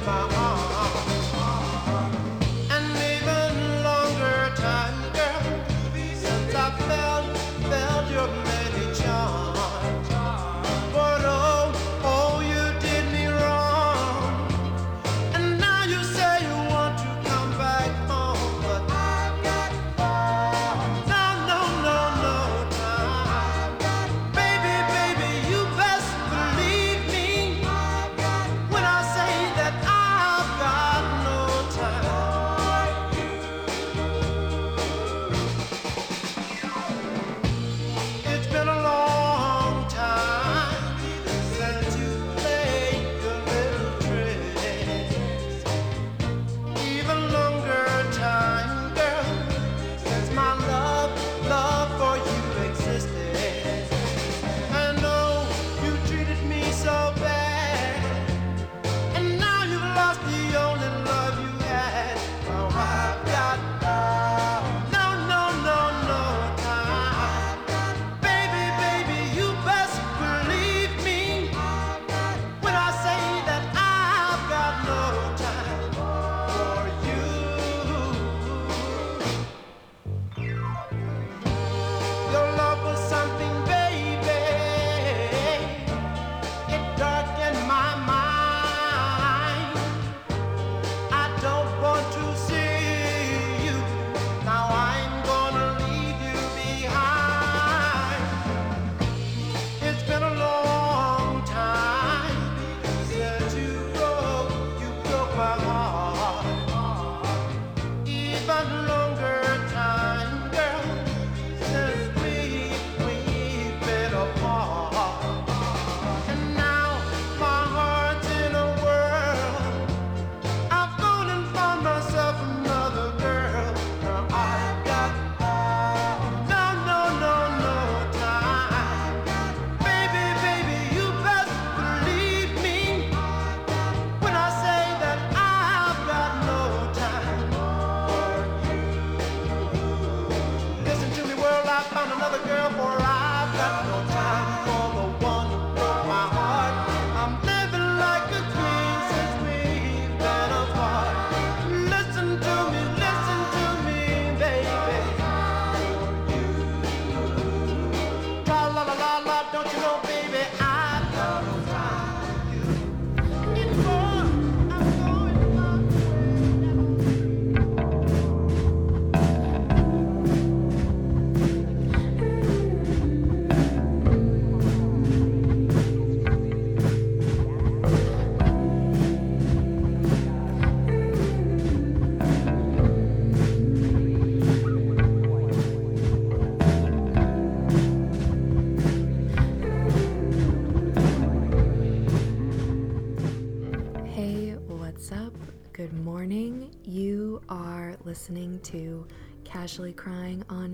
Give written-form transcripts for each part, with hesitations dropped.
Listening to Casually Crying on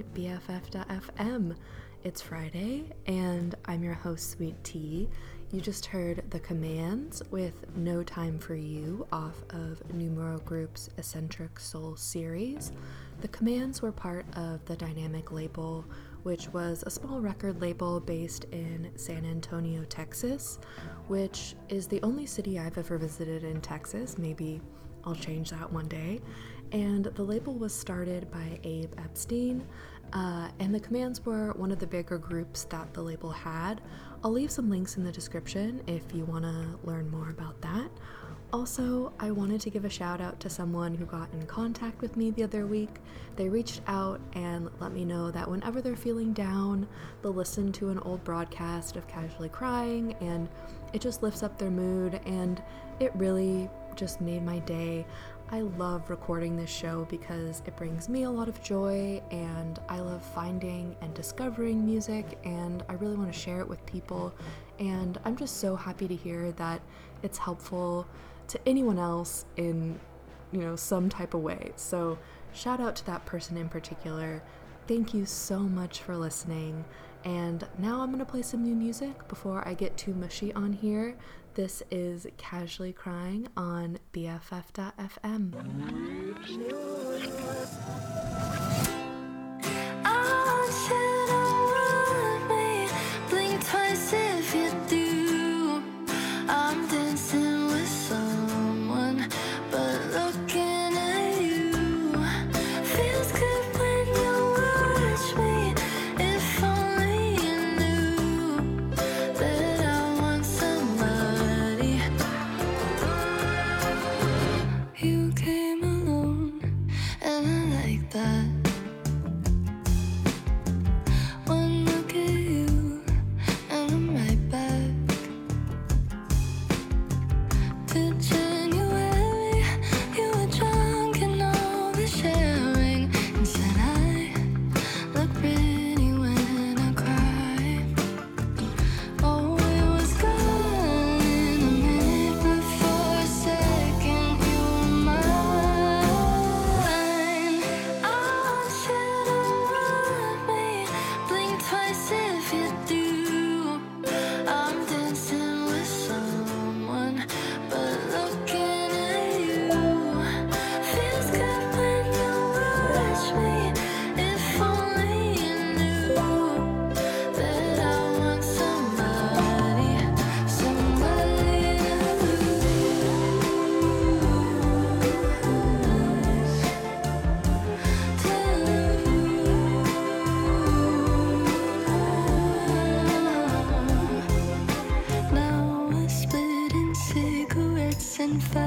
BFF.fm. It's Friday, and I'm your host, Sweet Tea. You just heard The Commands with No Time for You off of Numero Group's Eccentric Soul series. The Commands were part of the Dynamic label, which was a small record label based in San Antonio, Texas, which is the only city I've ever visited in Texas. Maybe I'll change that one day. And the label was started by Abe Epstein, and the Commands were one of the bigger groups that the label had. I'll leave some links in the description if you want to learn more about that. Also, I wanted to give a shout out to someone who got in contact with me the other week. They reached out and let me know that whenever they're feeling down, they'll listen to an old broadcast of Casually Crying, and it just lifts up their mood, and it really just made my day. I love recording this show because it brings me a lot of joy, and I love finding and discovering music, and I really want to share it with people, and I'm just so happy to hear that it's helpful to anyone else in, some type of way. So shout out to that person in particular. Thank you so much for listening. And now I'm going to play some new music before I get too mushy on here. This is Casually Crying on BFF.fm. Blink twice if you do. I'm dancing with someone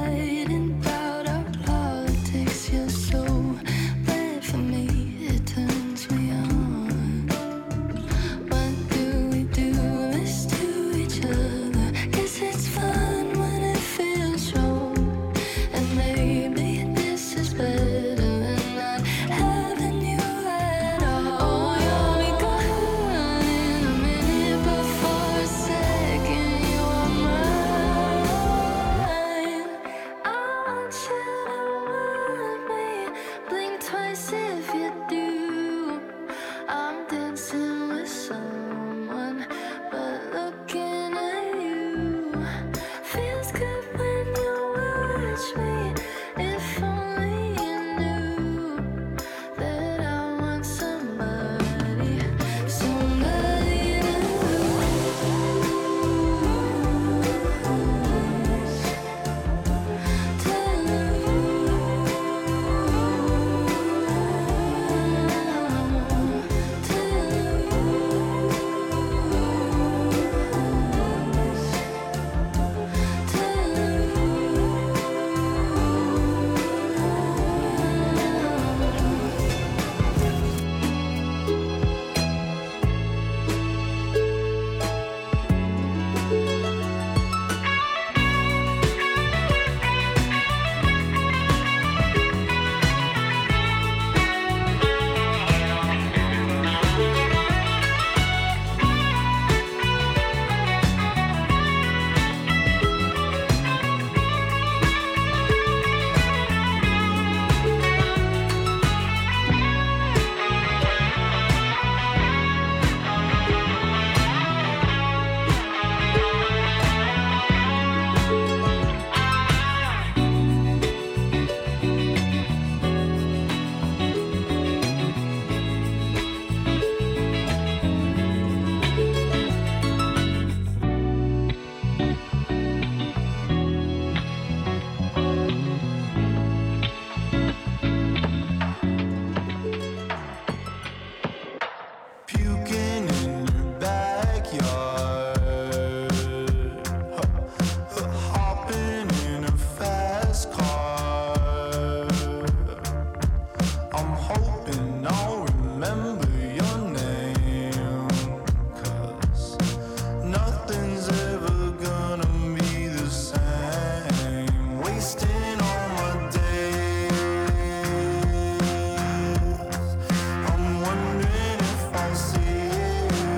fighting about our politics. You're so bad for me, it turns me on. Why do we do this to each other? Guess it's fun when it feels wrong. And maybe this is better than not having you at all. Oh, you'll be gone in a minute, but for a second you are mine. I want you to want me. Blink twice if you do. I'm dancing with someone, but looking at you feels good when you watch me. If only you knew that I want somebody, somebody to puking in your backyard, hopping in a fast car. I'm hoping I'll remember your name, 'cause nothing's ever gonna be the same. Wasting all my days, I'm wondering if I'll see you.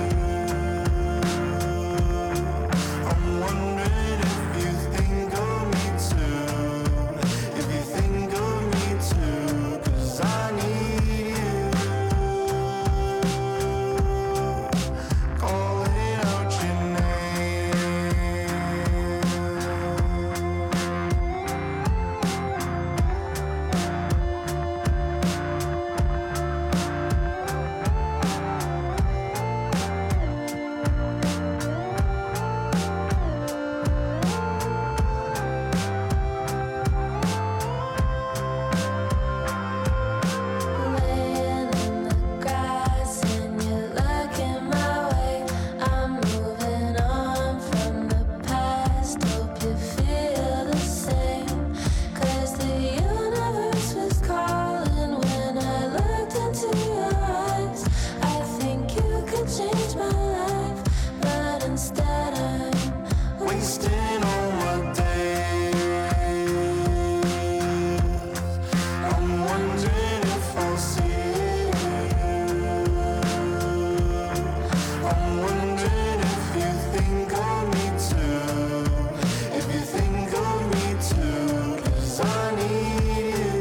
I'm wondering if you think of me too. If you think of me too, 'cause I need you. Calling out your name. Laying in the grass and you're looking my way. I'm moving on from the past. Hope you feel the same. 'Cause the universe was calling when I looked into your eyes. I think you could change my life, but instead I'm wasting all my days. I'm wondering if I'll see you. I'm wondering if you think of me too. If you think of me too, 'cause I need you.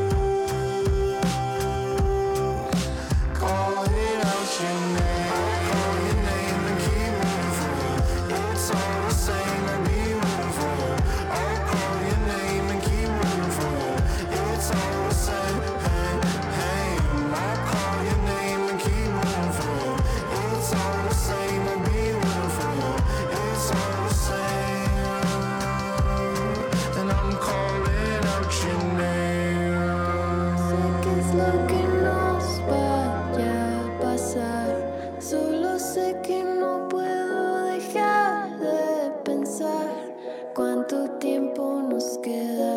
Calling out your name. I call your name and keep moving forward. It's all the same, I'll be rooting for you. I call your name and keep moving forward. It's all the same, hey, hey. I call your name and keep moving forward. It's all the same, I'll be rooting for you. It's all the same, and I'm calling out your name. Sé que es lo que nos vaya a pasar. Solo sé que no puedo dejar de pensar cuánto tiempo nos queda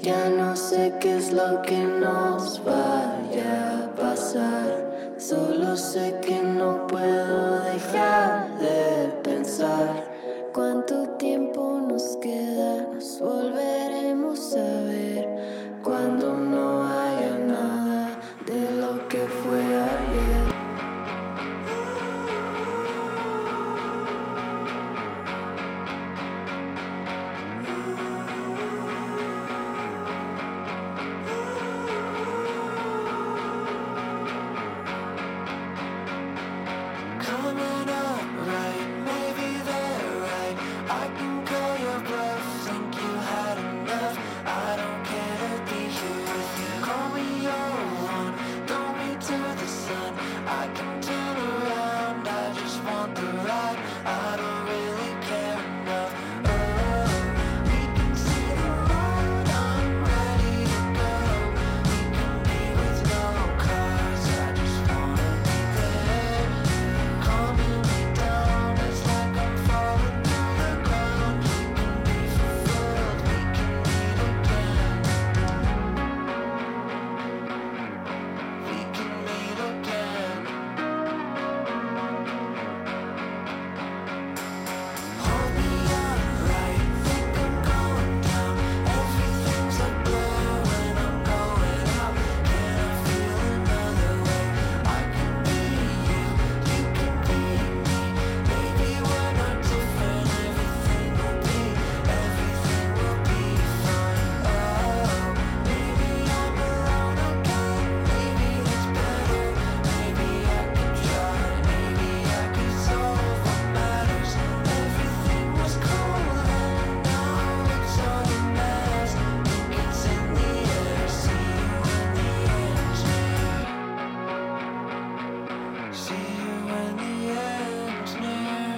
Ya no sé qué es lo que nos vaya a pasar. Solo sé que no puedo dejar de pensar. ¿Cuánto tiempo nos queda? Nos volveremos a ver cuando no haya nada de lo que fue ayer. Coming up right, maybe they're right. I can call your bluff, think you had enough. I don't care to be here with you. Call me your one, throw me to the sun. I can turn around, I just want the ride. I don't really care enough. Oh, we can see the road, I'm ready to go. We can be with no cars, I just wanna be there. Calming me down, it's like I'm falling to the ground. We can be fulfilled, we can meet again. We can meet again. Hold me up right, think I'm going down. Everything's a blur when I'm going out. Can I feel another way? I can be you, you can be me. Maybe we're not different, everything will be fine. Oh, maybe I'm alone again, maybe it's better. Maybe I can try, maybe I can solve what matters. Everything was cool and now it's all a mess. Think it's in the air, see you when the end's near. See you when the end's near.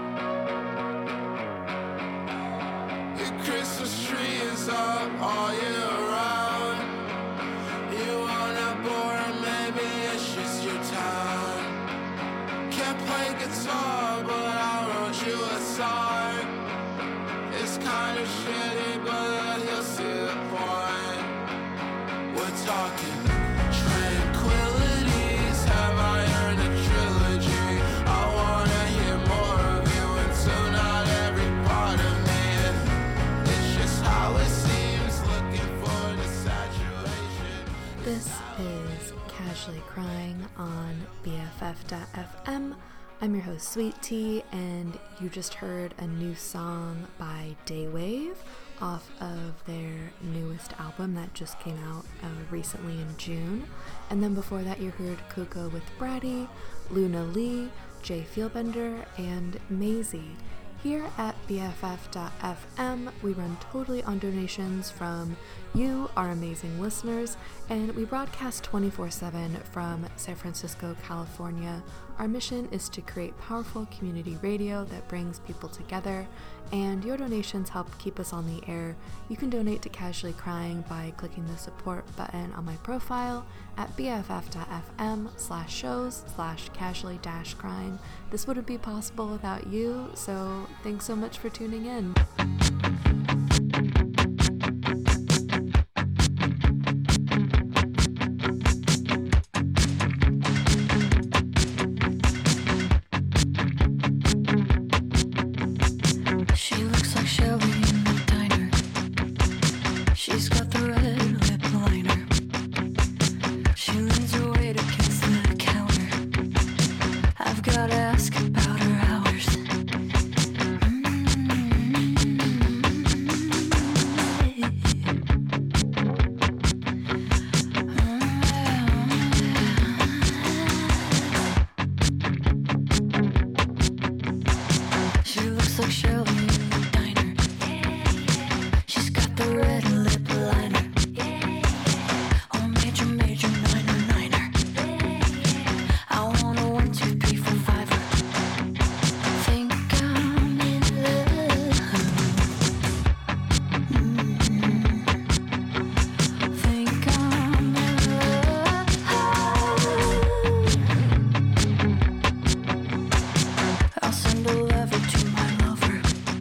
Your Christmas tree is up all year round. You wanna bore or maybe it's just your town. Can't play guitar but I wrote you a song. It's kinda shitty but you'll see the point. We're talking tranquilities. Have I earned a trilogy? I wanna hear more of you and soon not every part of me. It's just how it seems, looking for the saturation. This is Casually Crying on BFF.fm. I'm your host, Sweet Tea, and you just heard a new song by Daywave off of their newest album that just came out recently in June. And then before that, you heard Kuko with Bratty, Luna Lee, Jay Feelbender, and Maisie. Here at BFF.fm, we run totally on donations from you, our amazing listeners, and we broadcast 24/7 from San Francisco, California. Our mission is to create powerful community radio that brings people together, and your donations help keep us on the air. You can donate to Casually Crying by clicking the support button on my profile at bff.fm/shows/casually-crying. This wouldn't be possible without you, so thanks so much for tuning in. She looks like Shelby in the diner. She's got the red lip liner. She leans her weight against the counter. I've got to ask about her hours. She looks like Shelby in the diner. She's got the red lip liner. Oh, major, major, niner, niner. I want a 1, 2, 3, 4, 5. Think I'm in love. Think I'm in love. I'll send a letter to my lover.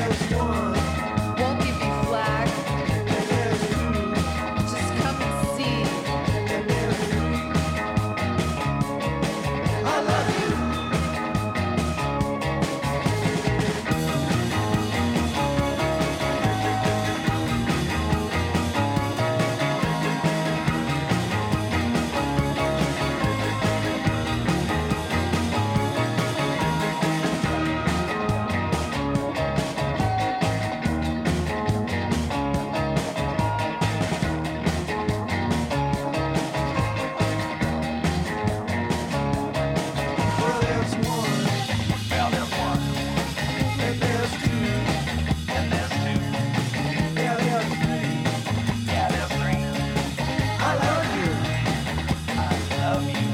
Won't be flag. Just come and see. I love you. Well, there's one, Well, there's one, and there's two, and there's two, yeah, there's three. yeah, there's three. I love you. I love you.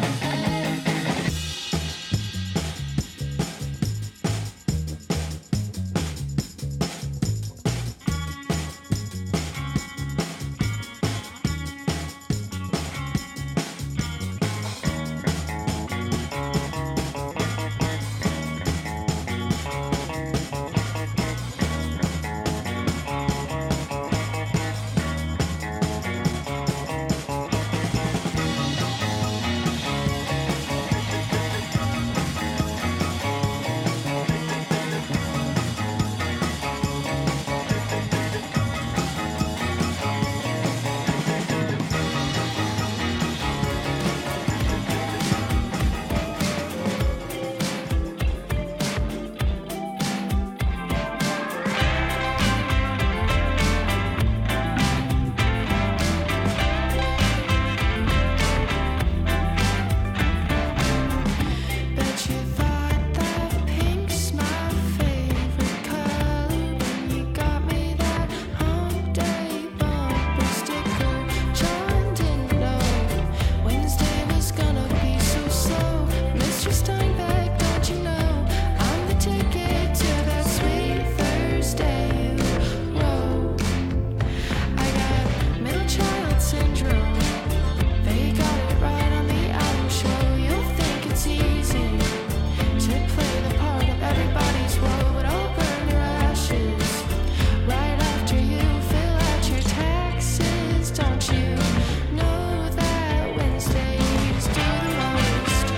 Bet you thought that pink's my favorite color when you got me that hump day bumper sticker. John didn't know Wednesday was gonna be so slow. Mr. Steinbeck, don't you know I'm the ticket to that sweet Thursday you wrote. I got middle child syndrome. They got it right on the album show. You'll think it's easy to play the part of everybody's woe, but I'll burn your ashes right after you fill out your taxes. Don't you know that Wednesdays do the most?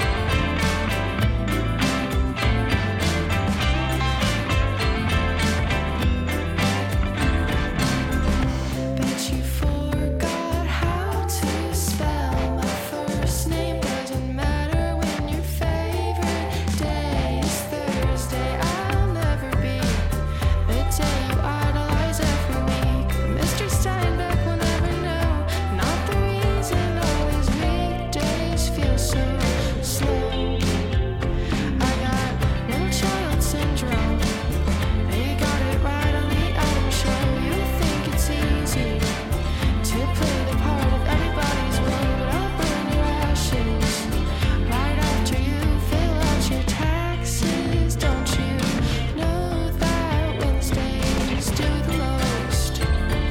Bet you forgot how to spell my first name. Doesn't matter when your favorite day is Thursday. I'll never be the day you idolize every week. Mr. Steinbeck will never know. Not the reason all these weekdays feel so slow. I got middle child syndrome. They got it right on the album show. You think it's easy to play the part of everybody's woe, but I'll burn your ashes right after you fill out your taxes. Don't you know that Wednesdays do the most?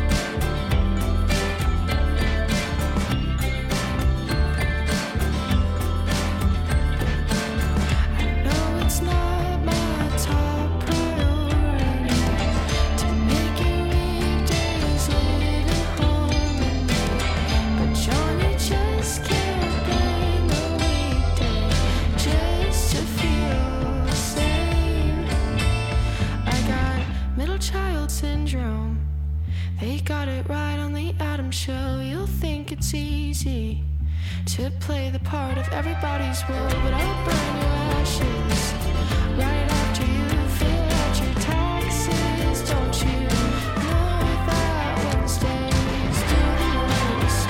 I know it's not my top priority to make your weekdays live in harmony, but John, you just can't blame a weekday just to feel sane. I got middle child syndrome. They got it right on the Adam Show. You'll think it's easy to play the part of everybody's woe, but I'll burn your ashes right after you fill out your taxes. Don't you know that Wednesdays do the most?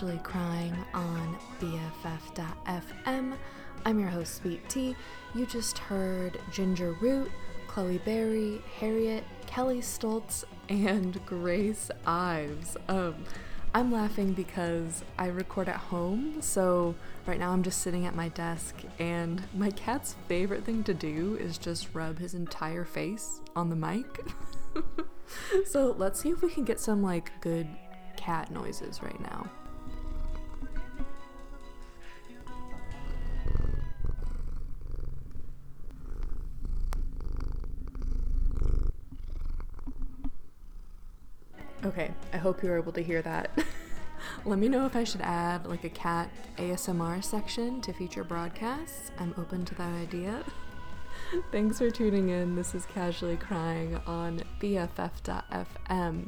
Casually Crying on BFF.fm. I'm your host, Sweet Tea. You just heard Ginger Root, Chloe Berry, Harriet, Kelly Stoltz, and Grace Ives. I'm laughing because I record at home, so right now I'm just sitting at my desk, and my cat's favorite thing to do is just rub his entire face on the mic. So let's see if we can get some good cat noises right now. Okay, I hope you were able to hear that. Let me know if I should add a cat ASMR section to future broadcasts. I'm open to that idea. Thanks for tuning in. This is Casually Crying on BFF.fm.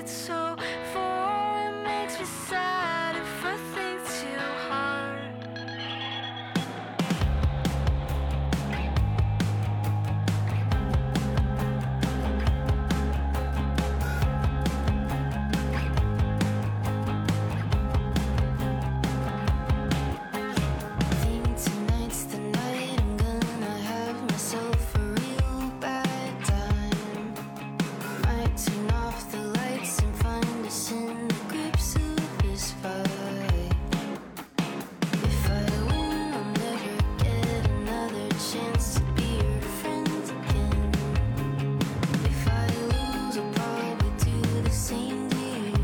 it's so far. It makes me sad if I think too hard. Think tonight's the night I'm gonna have myself a real bad time. Might turn off the lights and find us in the grips of this fight. If I win, I'll never get another chance to be your friend again. If I lose, I'll probably do the same to you.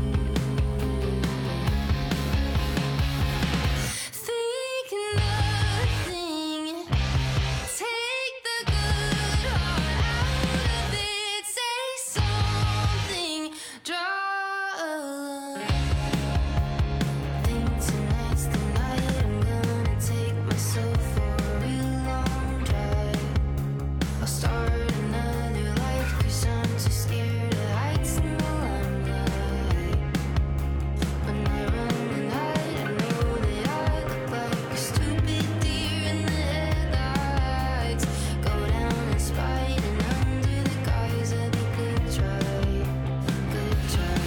Think nothing. Take the good heart out of it. Say something. Draw a line. Think tonight's the night I'm gonna take myself for a real long drive. I'll start another life 'cause I'm too scared of heights in the limelight. When I run and hide, I know that I look like a stupid deer in the headlights. Go down in spite and under the guise of a good try, good try.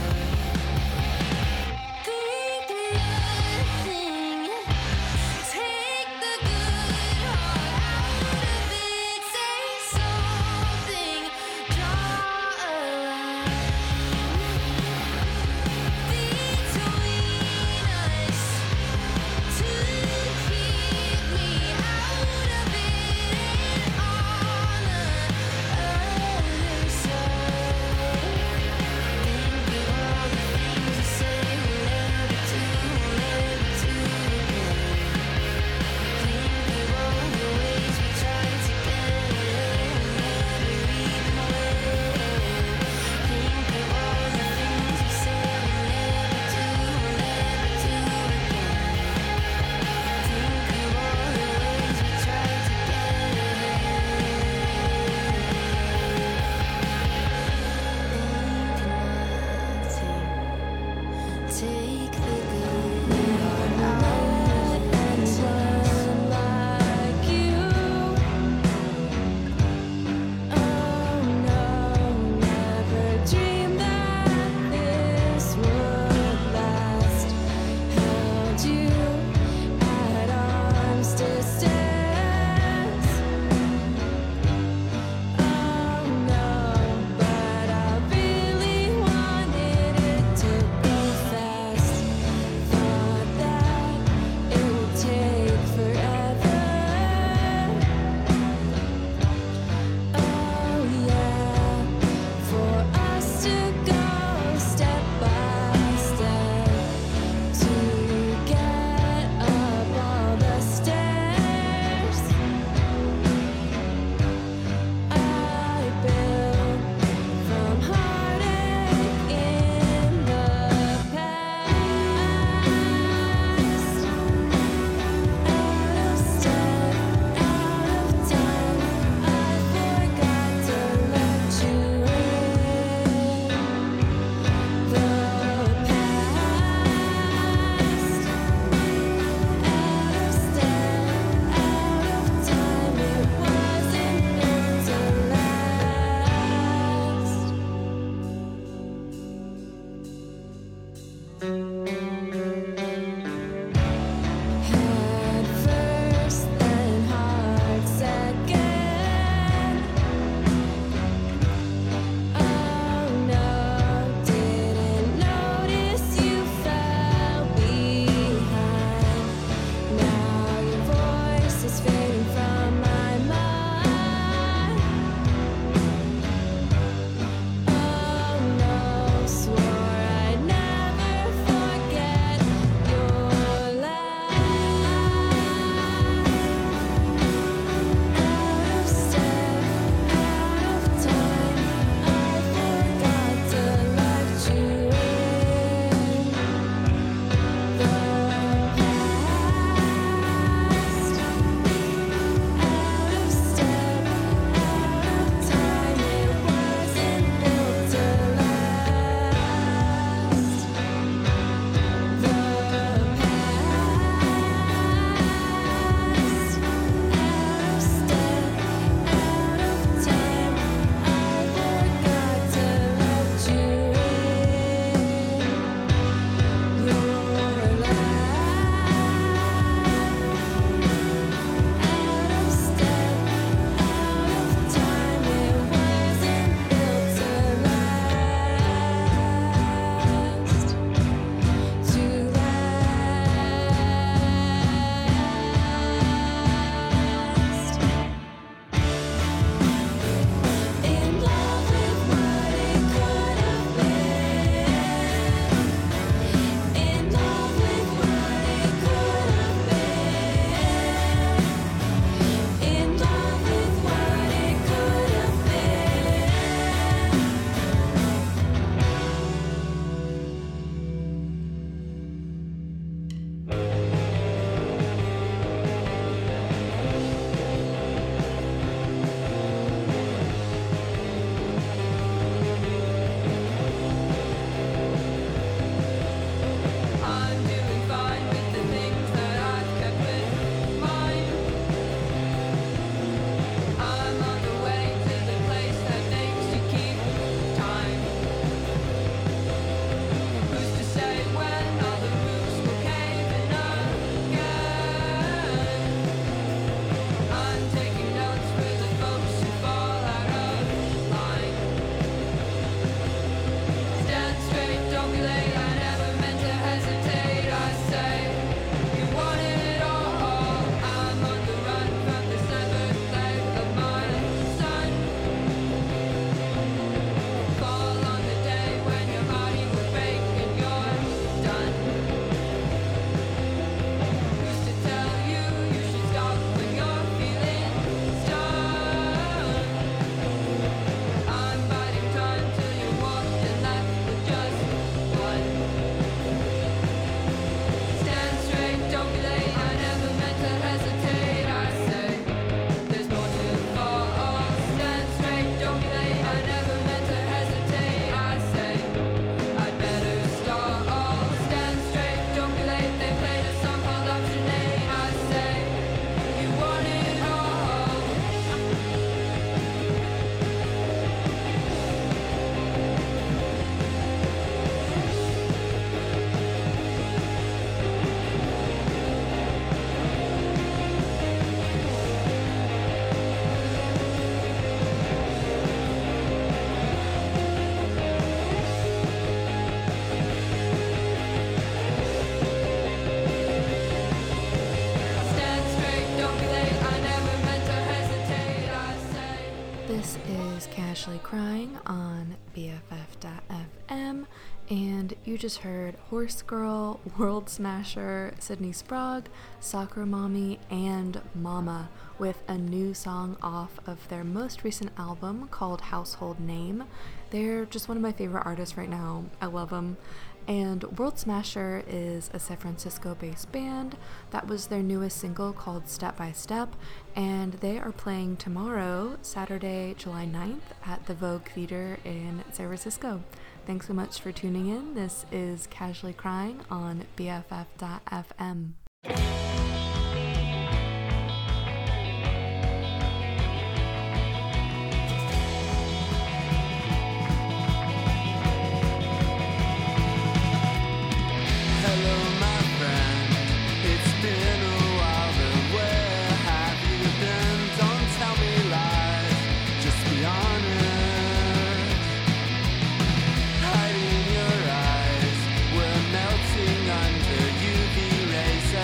Think nothing. Take the good heart out of it. Say something. Draw a line between us to keep me out of it and on the other side. Think of all the things you say we'll never do again. Think of all the ways we tried to get ahead and never even went. Think of all the things you say we'll never do again. Think of all the ways we tried to get ahead. Take the good heart out of it. Like you. Oh no, never dreamed that this would last. Held you at arm's distance. Oh no, but I really wanted it to go fast. Thought that it would take forever. Oh yeah, for us to go step by step to get up all the stairs. I built from heartache in the past. Out of step, out of time, I forgot to let you in. The past. Out of step, out of time, it wasn't meant to last. Head first, then heart second. Oh no, didn't notice you fell behind. Now your voice is fading from my mind. Oh no, swore I'd never Casually Crying on BFF.fm, and you just heard Horse Girl, World Smasher, Sydney Sprague, Soccer Mommy, and Mama with a new song off of their most recent album called Household Name. They're just one of my favorite artists right now. I love them. And World Smasher is a San Francisco-based band. That was their newest single called Step by Step, and they are playing tomorrow, Saturday, July 9th, at the Vogue Theater in San Francisco. Thanks so much for tuning in. This is Casually Crying on BFF.fm. Hello, my friend. It's been a while, but where have you been? Don't tell me lies, just be honest. Hiding your eyes, we're melting under UV rays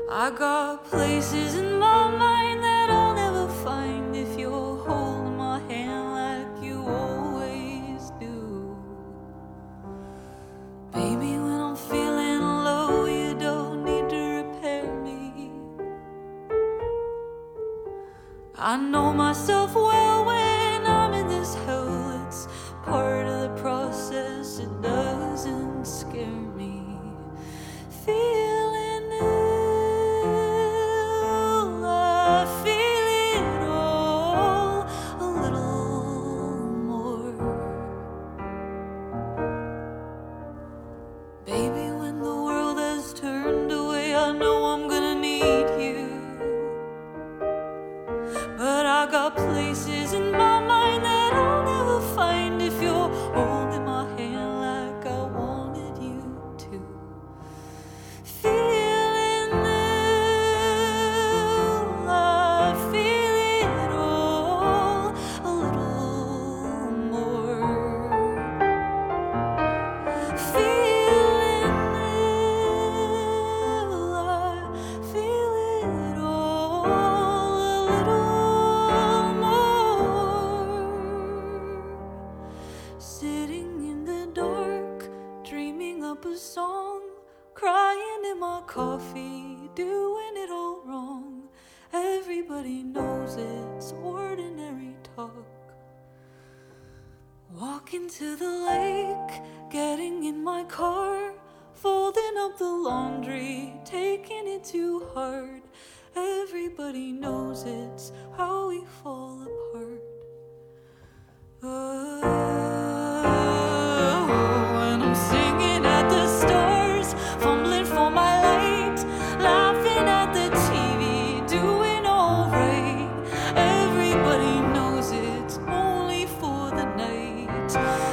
I got places in my mind that I'll never find if you're holding my hand like you always do. Baby, when I'm feeling low, you don't need to repair me. I know myself well when I'm in this hell. It's part of the process, it doesn't scare me. Feeling ill, I feel it all a little more. Baby, when the world has turned away, I know I'm gonna need you. But I got places in my mind that I'll never find if you're holding my hand like I wanted you to. Feeling ill, I feel it all a little more. Feeling ill, I feel it all a little more. Sitting in the dark, dreaming up a song, crying in my coffee, doing it all wrong. Everybody knows it's ordinary talk. Walking to the lake, getting in my car, folding up the laundry, taking it too hard. Everybody knows it's how we fall apart. When I'm singing at the stars, fumbling for my light, laughing at the TV, doing alright. Everybody knows it's only for the night.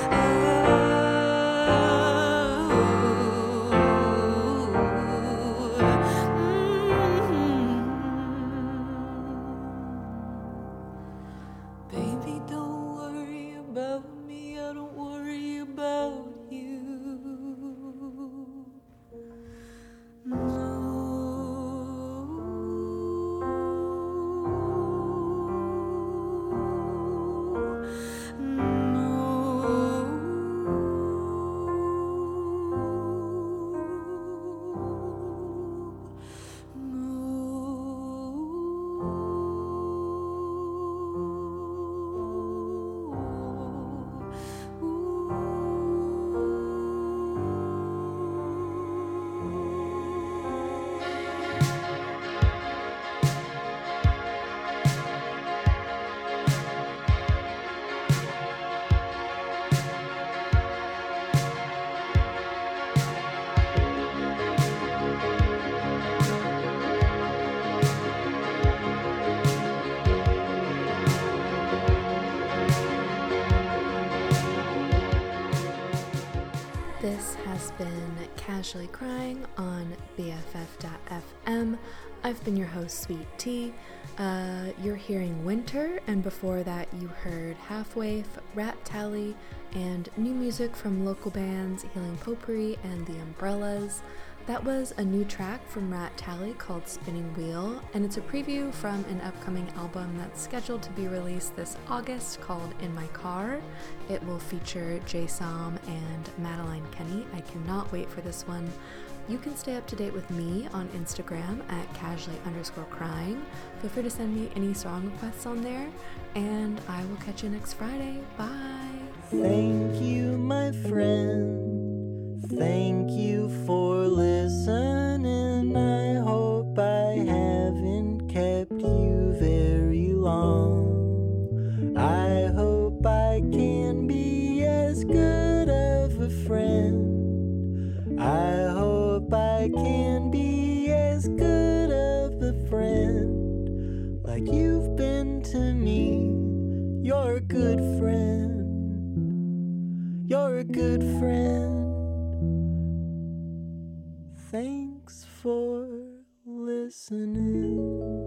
Baby, don't worry about me, I don't worry about you. This has been Casually Crying on BFF.FM. I've been your host, Sweet Tea. You're hearing Winter, and before that you heard Halfwave, Rat Tally, and new music from local bands Healing Potpourri and The Umbrellas. That was a new track from Rat Tally called Spinning Wheel, and it's a preview from an upcoming album that's scheduled to be released this August called In My Car. It will feature Jay Som and Madeline Kenny. I cannot wait for this one. You can stay up to date with me on Instagram at casually_crying. Feel free to send me any song requests on there, and I will catch you next Friday. Bye! Thank you, my friend. Thank you for listening. I hope I haven't kept you very long. I hope I can be as good of a friend. I hope I can be as good of a friend like you've been to me. You're a good friend. You're a good friend. Thanks for listening.